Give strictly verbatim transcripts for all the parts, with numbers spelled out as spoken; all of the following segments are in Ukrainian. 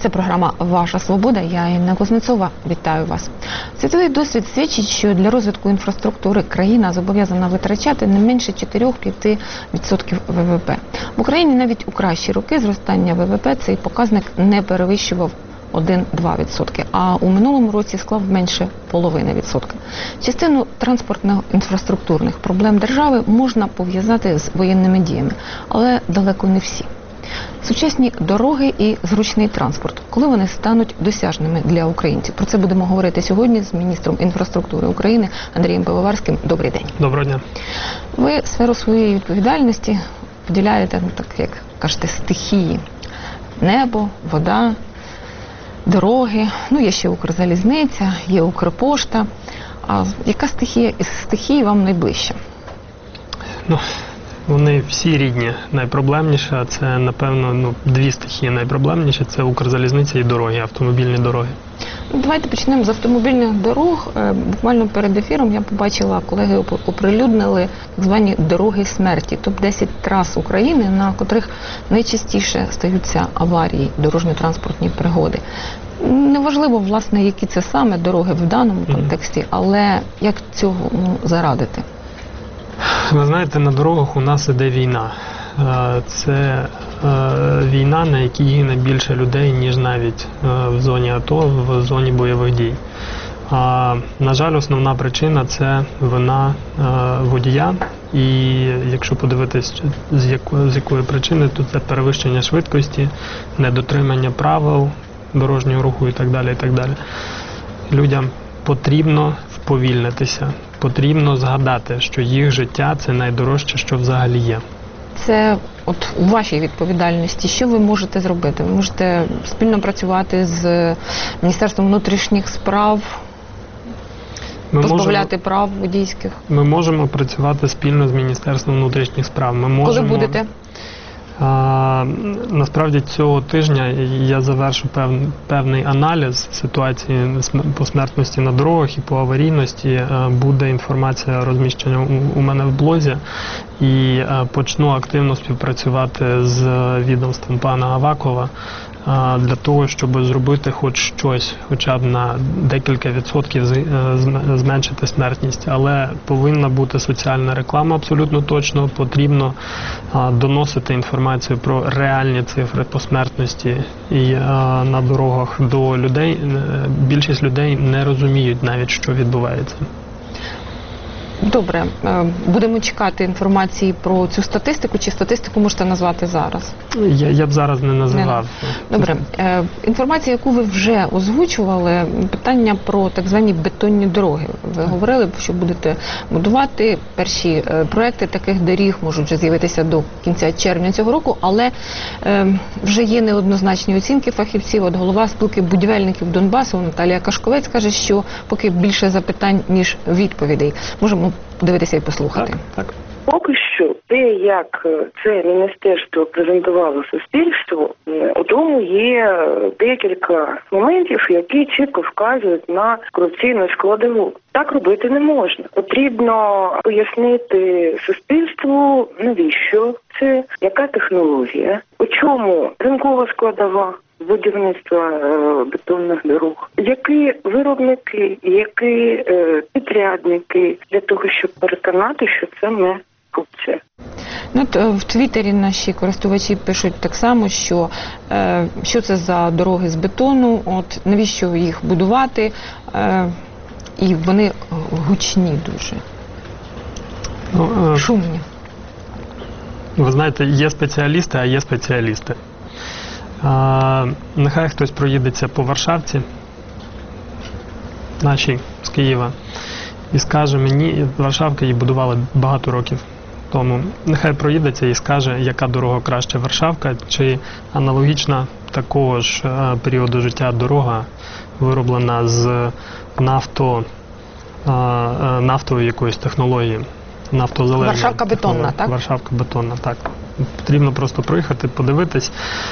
Це програма «Ваша свобода». Я Інна Кузнецова. Вітаю вас. Світовий досвід свідчить, що для розвитку інфраструктури країна зобов'язана витрачати не менше чотири-п'ять відсотків ВВП. В Україні навіть у кращі роки зростання ВВП цей показник не перевищував один-два відсотки, а у минулому році склав менше половини відсотка. Частину транспортно-інфраструктурних проблем держави можна пов'язати з воєнними діями, але далеко не всі. Сучасні дороги і зручний транспорт, коли вони стануть досяжними для українців. Про це будемо говорити сьогодні з міністром інфраструктури України Андрієм Пивоварським. Добрий день. Доброго дня. Ви сферу своєї відповідальності поділяєте, ну, так як кажете, стихії. Небо, вода, дороги, ну є ще Укрзалізниця, є Укрпошта. А яка стихія із стихій вам найближча? Ну, вони всі рідні. Найпроблемніша – це, напевно, ну, дві стихії найпроблемніші – це Укрзалізниця і дороги, автомобільні дороги. Давайте почнемо з автомобільних дорог. Буквально перед ефіром я побачила, колеги оприлюднили так звані дороги смерті. топ десять трас України, на котрих найчастіше стаються аварії, дорожньо-транспортні пригоди. Неважливо, власне, які це саме дороги в даному контексті, але як цього ну, зарадити? Ви знаєте, на дорогах у нас іде війна. Це війна, на якій гине більше людей, ніж навіть в зоні АТО, в зоні бойових дій. А, на жаль, основна причина – це вина водія. І якщо подивитись, з якої, з якої причини, то це перевищення швидкості, недотримання правил дорожнього руху і так далі, і так далі. Людям потрібно вповільнитися, потрібно згадати, що їх життя – це найдорожче, що взагалі є. Це от у вашій відповідальності, що ви можете зробити? Ви можете спільно працювати з Міністерством внутрішніх справ, ми позбавляти можемо, прав водійських? Ми можемо працювати спільно з Міністерством внутрішніх справ. Ми можемо, коли будете? А, насправді цього тижня я завершу пев, певний аналіз ситуації по смертності на дорогах і по аварійності. Буде інформація розміщена у, у мене в блозі. І почну активно співпрацювати з відомством пана Авакова для того, щоб зробити хоч щось, хоча б на декілька відсотків зменшити смертність. Але повинна бути соціальна реклама абсолютно точно, потрібно доносити інформацію про реальні цифри по смертності і на дорогах до людей. Більшість людей не розуміють навіть, що відбувається. Добре. Будемо чекати інформації про цю статистику, чи статистику можете назвати зараз? Я, я б зараз не називав. Не. Добре. Інформація, яку ви вже озвучували, питання про так звані бетонні дороги. Ви говорили, що будете будувати. Перші проекти таких доріг можуть вже з'явитися до кінця червня цього року, але вже є неоднозначні оцінки фахівців. От голова спілки будівельників Донбасу Наталія Кашковець каже, що поки більше запитань, ніж відповідей. Можемо подивитися і послухати. Так, так. Поки що те, як це міністерство презентувало суспільству, у тому є декілька моментів, які чітко вказують на корупційну складову. Так робити не можна. Потрібно пояснити суспільству, навіщо це, яка технологія, у чому ринкова складова будівництва е, бетонних дорог, які виробники, які е, підрядники, для того, щоб переконати, що це не корупція. Ну, в Твіттері наші користувачі пишуть так само, що е, що це за дороги з бетону, от навіщо їх будувати, е, і вони гучні дуже, ну, е, шумні. Ви знаєте, є спеціалісти, а є спеціалісти. А, нехай хтось проїдеться по Варшавці, нашій, з Києва, і скаже мені, Варшавка її будували багато років тому, нехай проїдеться і скаже, яка дорога краще, Варшавка чи аналогічна такого ж а, періоду життя дорога, вироблена з нафто, а, а, нафтової якоїсь технології. Нафтозалежна. Варшавка бетонна, так? Варшавка бетонна, так. Потрібно просто проїхати, подивитись.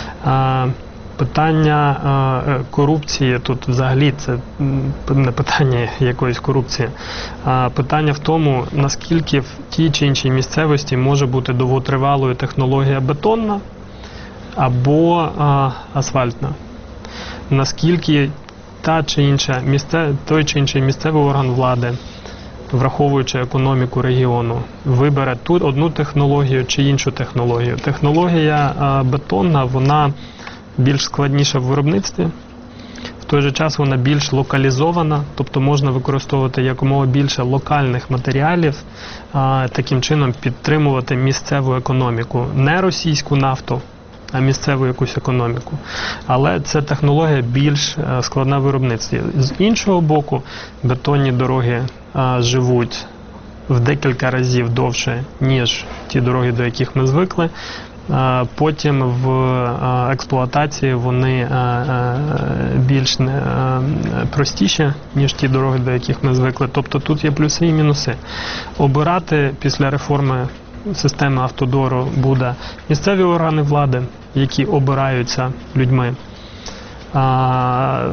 Питання корупції тут взагалі це не питання якоїсь корупції. Питання в тому, наскільки в тій чи іншій місцевості може бути довготривалою технологія бетонна або асфальтна. наскільки та чи інша місце, той чи інший місцевий орган влади, враховуючи економіку регіону, вибере тут одну технологію чи іншу технологію. Технологія а, бетонна, вона більш складніша в виробництві, в той же час вона більш локалізована, тобто можна використовувати якомога більше локальних матеріалів, а, таким чином підтримувати місцеву економіку, не російську нафту, а місцеву якусь економіку. Але ця технологія більш складна в виробництві. З іншого боку, бетонні дороги а, живуть в декілька разів довше, ніж ті дороги, до яких ми звикли. А, потім в а, експлуатації вони а, а, більш не, а, простіші, ніж ті дороги, до яких ми звикли. Тобто тут є плюси і мінуси. Обирати після реформи системи автодору буде місцеві органи влади, які обираються людьми. А,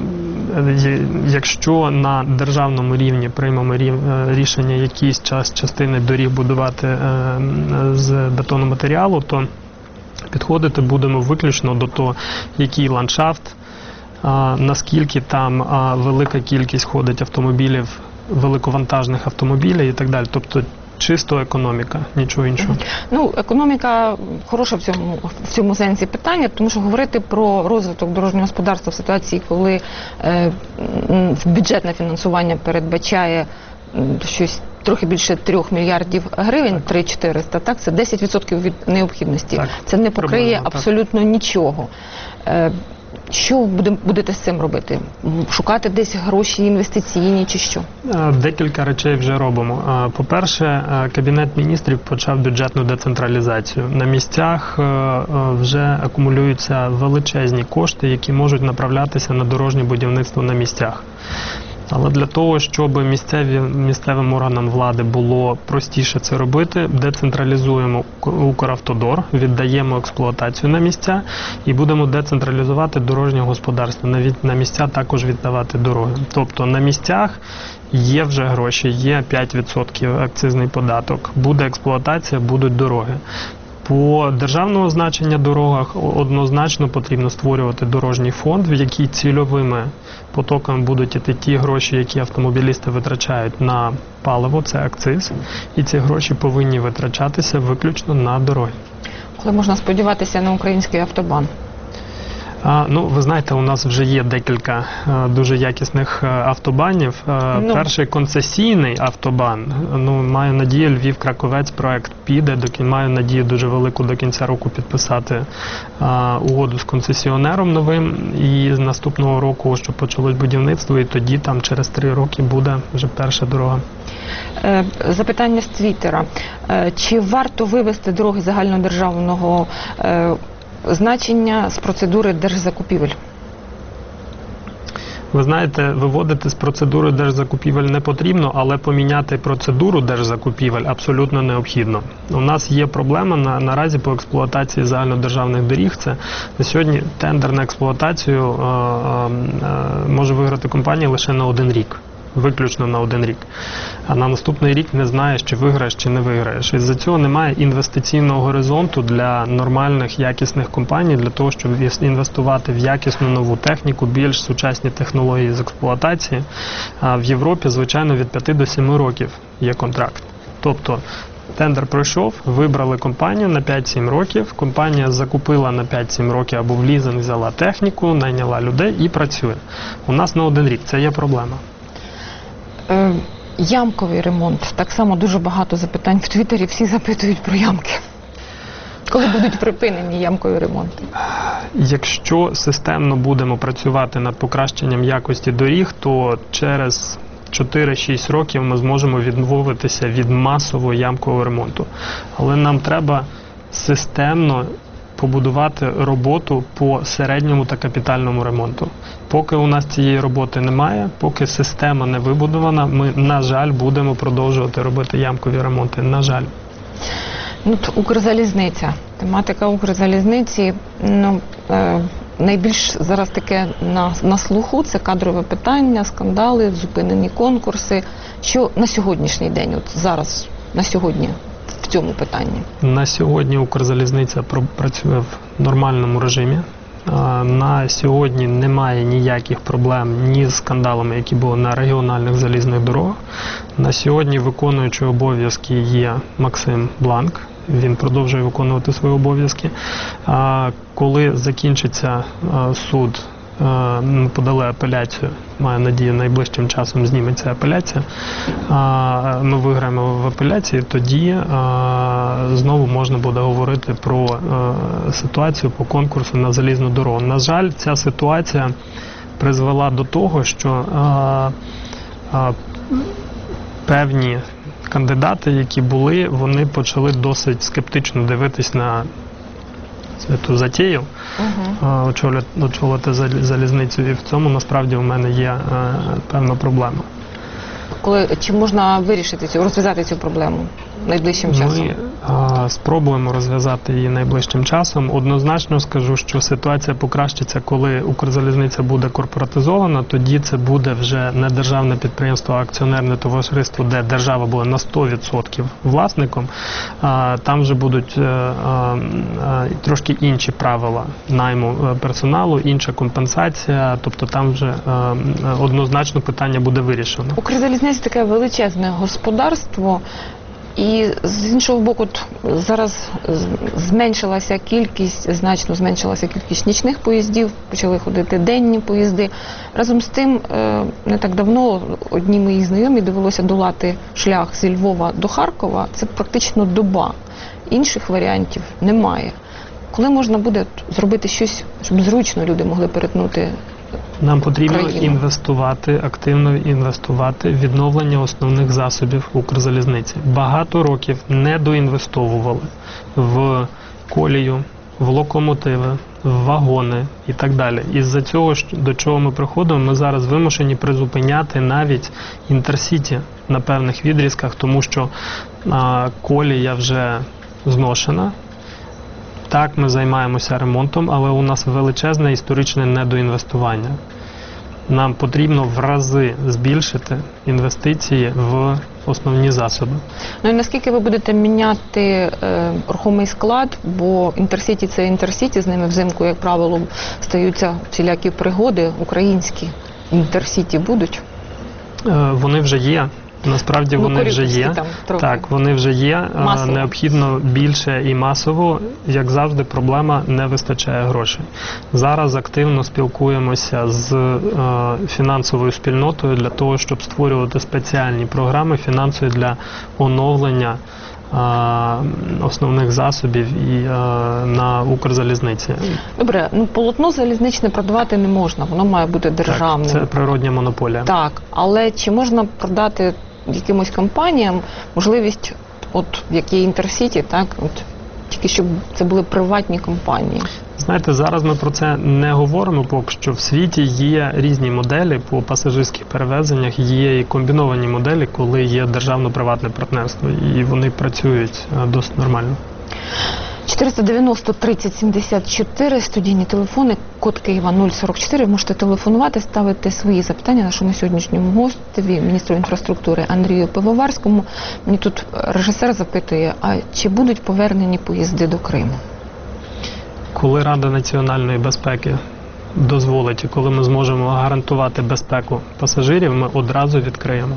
якщо на державному рівні приймемо рішення якийсь час частини доріг будувати з бетономатеріалу, то підходити будемо виключно до того, який ландшафт, наскільки там велика кількість ходить автомобілів, великовантажних автомобілів і так далі. Тобто чисто економіка, нічого іншого. Ну, економіка хороша в цьому, в цьому сенсі питання, тому що говорити про розвиток дорожнього господарства в ситуації, коли е, бюджетне фінансування передбачає щось трохи більше трьох мільярдів гривень, три чотириста, так, це десять відсотків від необхідності. Так, це не покриє проблема, абсолютно так. нічого. Е, Що будете з цим робити? Шукати десь гроші інвестиційні чи що? Декілька речей вже робимо. По-перше, Кабінет міністрів почав бюджетну децентралізацію. На місцях вже акумулюються величезні кошти, які можуть направлятися на дорожнє будівництво на місцях. Але для того, щоб місцеві, місцевим органам влади було простіше це робити, децентралізуємо Укравтодор, віддаємо експлуатацію на місця і будемо децентралізувати дорожнє господарство. Навіть на місця також віддавати дороги. Тобто на місцях є вже гроші, є п'ять відсотків акцизний податок, буде експлуатація, будуть дороги. По державного значення дорогах однозначно потрібно створювати дорожній фонд, в який цільовими потоками будуть іти ті гроші, які автомобілісти витрачають на паливо, це акциз, і ці гроші повинні витрачатися виключно на дороги. Коли можна сподіватися на український автобан? А, ну, ви знаєте, у нас вже є декілька а, дуже якісних а, автобанів. А, ну. Перший концесійний автобан, ну, маю надію, Львів-Краковець проект піде, до, маю надію дуже велику до кінця року підписати а, угоду з концесіонером новим, і з наступного року, щоб почалось будівництво, і тоді там через три роки буде вже перша дорога. Запитання з Твіттера. Чи варто вивести дороги загальнодержавного значення з процедури держзакупівель? Ви знаєте, виводити з процедури держзакупівель не потрібно, але поміняти процедуру держзакупівель абсолютно необхідно. У нас є проблема на, наразі по експлуатації загальнодержавних доріг. Це на сьогодні тендер на експлуатацію е, е, може виграти компанія лише на один рік. Виключно на один рік. А на наступний рік не знаєш, чи виграєш, чи не виграєш. Із-за цього немає інвестиційного горизонту для нормальних, якісних компаній, для того, щоб інвестувати в якісну нову техніку, більш сучасні технології з експлуатації. А в Європі, звичайно, від п'яти до семи років є контракт. Тобто, тендер пройшов, вибрали компанію на п'ять-сім років, компанія закупила на п'ять-сім років або в лізинг взяла техніку, найняла людей і працює. У нас на один рік. Це є проблема. Ямковий ремонт. Так само дуже багато запитань в Твіттері, всі запитують про ямки. Коли будуть припинені ямкові ремонти? Якщо системно будемо працювати над покращенням якості доріг, то через чотири-шість років ми зможемо відмовитися від масового ямкового ремонту. Але нам треба системно побудувати роботу по середньому та капітальному ремонту. Поки у нас цієї роботи немає, поки система не вибудована, ми, на жаль, будемо продовжувати робити ямкові ремонти. На жаль. Ну, Укрзалізниця. Тематика Укрзалізниці, ну, е, найбільш зараз таке на, на слуху, це кадрове питання, скандали, зупинені конкурси. Що на сьогоднішній день, от зараз, на сьогодні, в цьому питанні? На сьогодні Укрзалізниця працює в нормальному режимі. На сьогодні немає ніяких проблем ні з скандалами, які були на регіональних залізних дорогах. На сьогодні виконуючий обов'язки є Максим Бланк. Він продовжує виконувати свої обов'язки. Коли закінчиться суд, ми подали апеляцію, маю надію, найближчим часом зніметься апеляція, ми виграємо в апеляції, тоді знову можна буде говорити про ситуацію по конкурсу на залізну дорогу. На жаль, ця ситуація призвела до того, що певні кандидати, які були, вони почали досить скептично дивитись на цю затію, uh-huh. очолювати, очолювати залізницю, і в цьому насправді у мене є певна проблема. Коли, чи можна вирішити цю, розв'язати цю проблему найближчим часом? Ми а, спробуємо розв'язати її найближчим часом. Однозначно скажу, що ситуація покращиться, коли Укрзалізниця буде корпоратизована, тоді це буде вже не державне підприємство, а акціонерне товариство, де держава буде на сто відсотків власником. А, там вже будуть а, а, трошки інші правила найму персоналу, інша компенсація, тобто там вже а, однозначно питання буде вирішено. Укрзалізниця таке величезне господарство. І з іншого боку, зараз зменшилася кількість, значно зменшилася кількість нічних поїздів, почали ходити денні поїзди. Разом з тим, не так давно одній моїй знайомій довелося долати шлях зі Львова до Харкова. Це практично доба. Інших варіантів немає. Коли можна буде зробити щось, щоб зручно люди могли перетнути Нам потрібно країну? інвестувати, активно інвестувати в відновлення основних засобів Укрзалізниці. Багато років не доінвестовували в колію, в локомотиви, в вагони і так далі. Із-за цього, до чого ми приходимо, ми зараз вимушені призупиняти навіть інтерсіті на певних відрізках, тому що а, колія вже зношена. Так, ми займаємося ремонтом, але у нас величезне історичне недоінвестування. Нам потрібно в рази збільшити інвестиції в основні засоби. Ну і наскільки ви будете міняти е, рухомий склад, бо інтерсіті – це інтерсіті, з ними взимку, як правило, стаються всілякі пригоди, українські інтерсіті будуть? Е, вони вже є. Насправді вони ну, вже є. Там, так, вони вже є. Масово. Необхідно більше і масово. Як завжди, проблема – не вистачає грошей. Зараз активно спілкуємося з е, фінансовою спільнотою для того, щоб створювати спеціальні програми фінансові для оновлення е, основних засобів і е, на Укрзалізниці. Добре, ну полотно залізничне продавати не можна, воно має бути державним. Так, це природня монополія. Так, але чи можна продати якимось компаніям можливість, от як є Інтерсіті, так, от тільки щоб це були приватні компанії? Знаєте, зараз ми про це не говоримо, поки що в світі є різні моделі по пасажирських перевезеннях, є і комбіновані моделі, коли є державно-приватне партнерство, і вони працюють досить нормально. чотириста дев'яносто тридцять сімдесят чотири, студійні телефони, код Києва нуль сорок чотири. Можете телефонувати, ставити свої запитання нашому сьогоднішньому гостеві, міністру інфраструктури Андрію Пивоварському. Мені тут режисер запитує, а чи будуть повернені поїзди до Криму? Коли Рада національної безпеки дозволить, і коли ми зможемо гарантувати безпеку пасажирів, ми одразу відкриємо.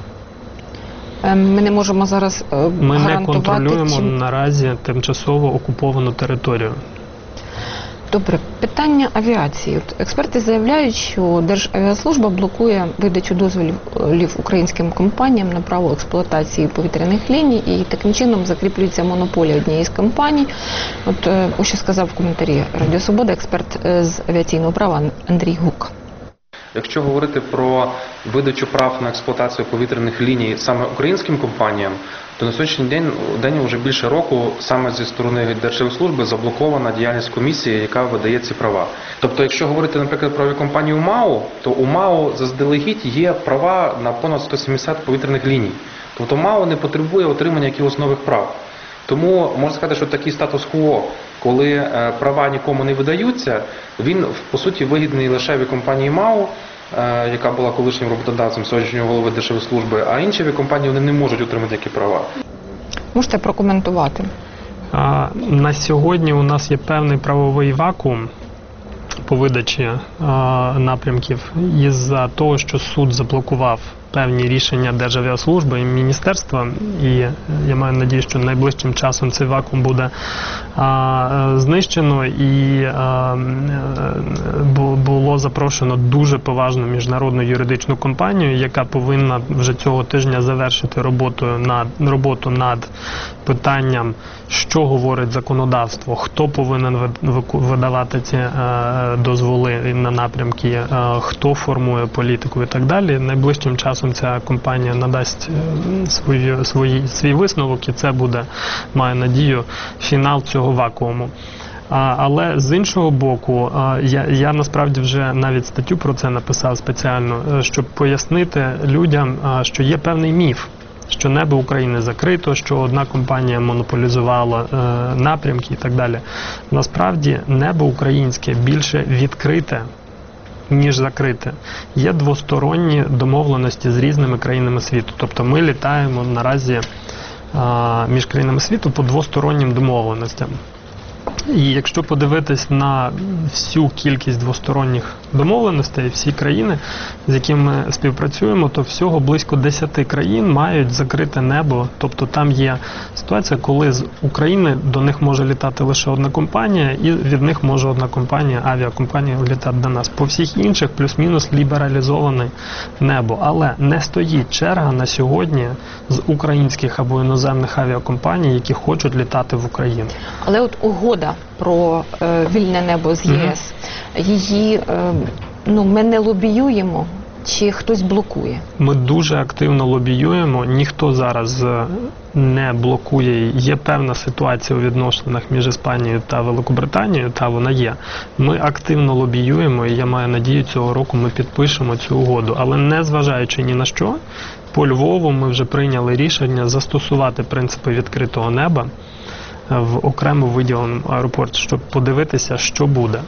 Ми не можемо зараз гарантувати... Ми не контролюємо чи... наразі тимчасово окуповану територію. Добре. Питання авіації. От експерти заявляють, що Державіаслужба блокує видачу дозволів українським компаніям на право експлуатації повітряних ліній, і таким чином закріплюється монополія однієї з компаній. От ось що сказав в коментарі Радіо Свобода експерт з авіаційного права Андрій Гук. Якщо говорити про видачу прав на експлуатацію повітряних ліній саме українським компаніям, то на сьогоднішній день, день вже більше року саме зі сторони Державіаслужби заблокована діяльність комісії, яка видає ці права. Тобто, якщо говорити, наприклад, про авіакомпанію МАУ, то у МАУ заздалегідь є права на понад сто сімдесят повітряних ліній. Тобто МАУ не потребує отримання якихось нових прав. Тому можна сказати, що такий статус-кво, коли права нікому не видаються, він, по суті, вигідний лише авіакомпанії МАУ, яка була колишнім роботодавцем сьогоднішнього голови Державіаслужби, а інші авіакомпанії вони не можуть отримати такі права. Можете прокоментувати? А, на сьогодні у нас є певний правовий вакуум по видачі е, напрямків із-за того, що суд заблокував певні рішення Державіаслужби і міністерства, і я маю надію, що найближчим часом цей вакуум буде а, знищено, і а, було запрошено дуже поважну міжнародну юридичну компанію, яка повинна вже цього тижня завершити роботу над, роботу над питанням, що говорить законодавство, хто повинен видавати ці а, дозволи на напрямки, а, хто формує політику і так далі. Найближчим часом ця компанія надасть свої, свої, свій висновок, і це буде, маю надію, фінал цього вакууму. А, але з іншого боку, а, я, я насправді вже навіть статтю про це написав спеціально, щоб пояснити людям, а, що є певний міф, що небо України закрито, що одна компанія монополізувала е, напрямки і так далі. Насправді небо українське більше відкрите, ніж закрите. Є двосторонні домовленості з різними країнами світу. Тобто ми літаємо наразі а, між країнами світу по двостороннім домовленостям. І якщо подивитись на всю кількість двосторонніх домовленостей, всі країни, з якими ми співпрацюємо, то всього близько десяти країн мають закрите небо. Тобто там є ситуація, коли з України до них може літати лише одна компанія, і від них може одна компанія, авіакомпанія літати до нас. По всіх інших плюс-мінус лібералізоване небо. Але не стоїть черга на сьогодні з українських або іноземних авіакомпаній, які хочуть літати в Україну. Але от угода про е, вільне небо з ЄС, mm-hmm. її е, ну, ми не лобіюємо, чи хтось блокує? Ми дуже активно лобіюємо, ніхто зараз не блокує. Є певна ситуація у відносинах між Іспанією та Великобританією, та вона є. Ми активно лобіюємо, і я маю надію, цього року ми підпишемо цю угоду. Але не зважаючи ні на що, по Львову ми вже прийняли рішення застосувати принципи відкритого неба в окремо виділеному аеропорті, щоб подивитися, що буде.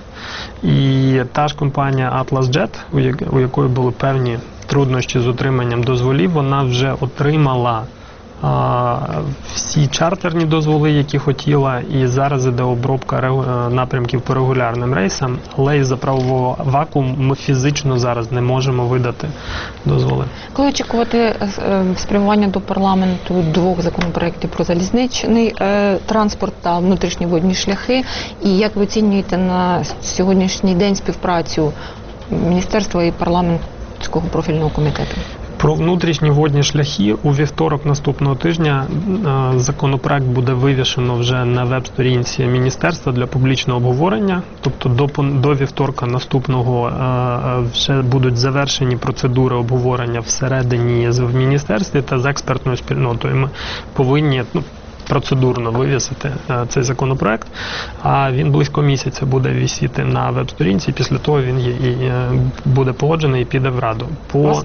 І та ж компанія AtlasJet, у якої були певні труднощі з отриманням дозволів, вона вже отримала а, всі чартерні дозволи, які хотіла, і зараз іде обробка напрямків по регулярним рейсам, але із-за правового вакууму ми фізично зараз не можемо видати дозволи. Коли очікувати спрямування до парламенту двох законопроєктів про залізничний е, транспорт та внутрішні водні шляхи, і як ви оцінюєте на сьогоднішній день співпрацю міністерства і парламентського профільного комітету? Про внутрішні водні шляхи у вівторок наступного тижня е, законопроект буде вивішено вже на веб-сторінці міністерства для публічного обговорення. Тобто до, до вівторка наступного е, вже будуть завершені процедури обговорення всередині в міністерстві та з експертною спільнотою. Ми повинні ну, процедурно вивісити е, цей законопроект, а він близько місяця буде висіти на веб-сторінці, після того він є, і, е, буде погоджений і піде в Раду. По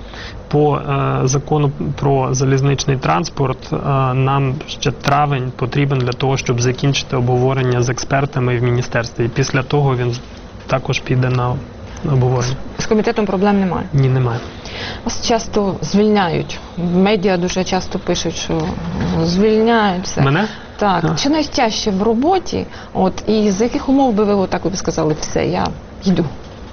По е, закону про залізничний транспорт е, нам ще травень потрібен для того, щоб закінчити обговорення з експертами в міністерстві. І після того він також піде на обговорення. З комітетом проблем немає? Ні, немає. Вас часто звільняють. Медіа дуже часто пишуть, що звільняють все. Мене? Так. А. Що найтяжче в роботі? От, і з яких умов би ви отак ви сказали, все, я йду?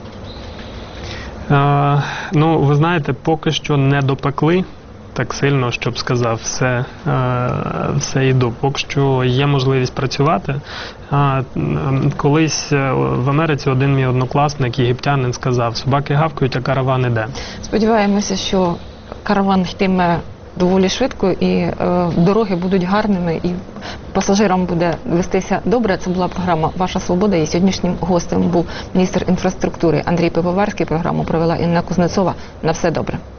Uh, ну, ви знаєте, поки що не допекли так сильно, щоб сказав, все, uh, все йду. Поки що є можливість працювати. Uh, колись в Америці один мій однокласник, єгиптянин, сказав, собаки гавкають, а караван іде. Сподіваємося, що караван йтиме доволі швидко, і е, дороги будуть гарними, і пасажирам буде вестися добре. Це була програма «Ваша свобода», і сьогоднішнім гостем був міністр інфраструктури Андрій Пивоварський. Програму провела Інна Кузнецова. На все добре.